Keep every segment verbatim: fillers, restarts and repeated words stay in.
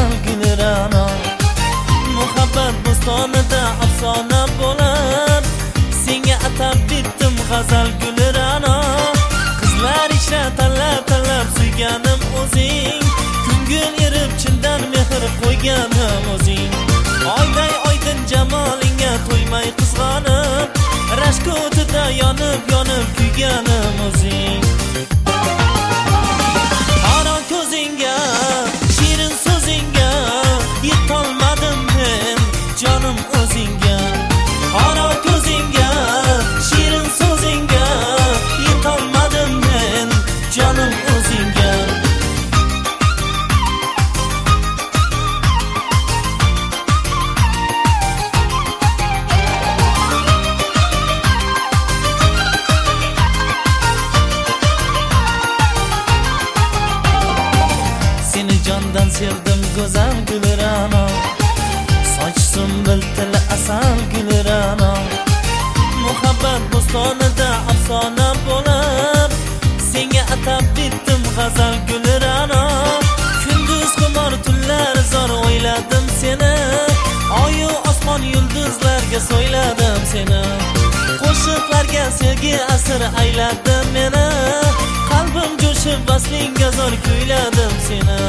g'azal guli ra'no. Muhabbat bo'stonida afsona bo'lib, senga atab bitdim g'azal guli ra'no. Qizlar ichra tanlab tanlab suyganim o'zing, ko'ngil erib chindan mehr qo'yganim o'zing. Oyday oydin jamolingga to'ymay qizg'onib, rashk o'tida yonib yonib kuyganim o'zing. Qaro ko'zingga, shirin so'zingga yetolmadim men jonim o'zingga. Qaro ko'zingga, shirin so'zingga yetolmadim men jonim o'zingga. Seni jondan sevdim go'zal guli ra'no. Soch sunbul tili asal guli ra'no. Muhabbat bo'stonida afsona bo'lib, senga atab bitdim g'azal guli ra'no. Kunduz xumor tunlar zor o'yladim seni, oyu osmon yulduzlarga so'yladim seni. Qo'shiqlarga sevgi asir ayladim meni, qalbim jo'shib vaslinga zor kuyladim seni.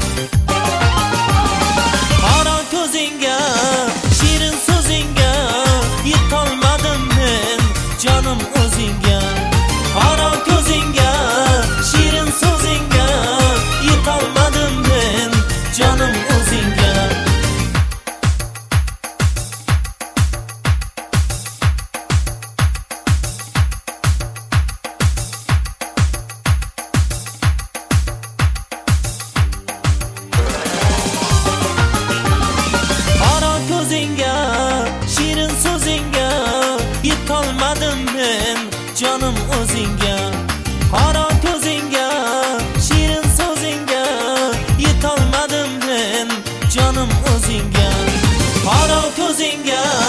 Qaro ko'zingga, shirin so'zingga yetolmadim men jonim o'zingga. Qaro ko'zingga, shirin so'zingga yetolmadim men jonim o'zingga. Ko'zingga, shirin so'zingga yetolmadim men jonim o'zingga. Qaro ko'zingga, shirin so'zingga yetolmadim men jonim o'zingga. Qaro ko'zingga